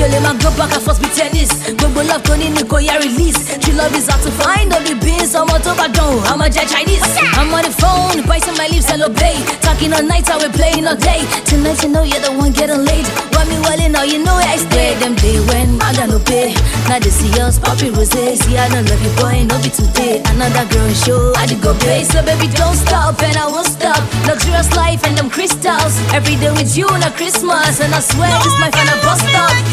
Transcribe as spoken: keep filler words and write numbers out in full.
Kele man go back and forth with tennis. Double love Tony Nico ya release. True love is hard to find. All the beans, I'm on top of down. I'm a jet Chinese. I'm on the phone, biting my lips and obey. Talking all night, I will playing all day. Tonight you know you're the one getting late. Want me well now, you know I stay. Them day when I got no pay. Now they see us, Poppy Rose. See I don't love you boy, no be today. Another girl show, I did go play. So baby don't stop and I won't stop. Luxurious life and them crystals. Every day with you on a Christmas. And I swear this my final bus stop.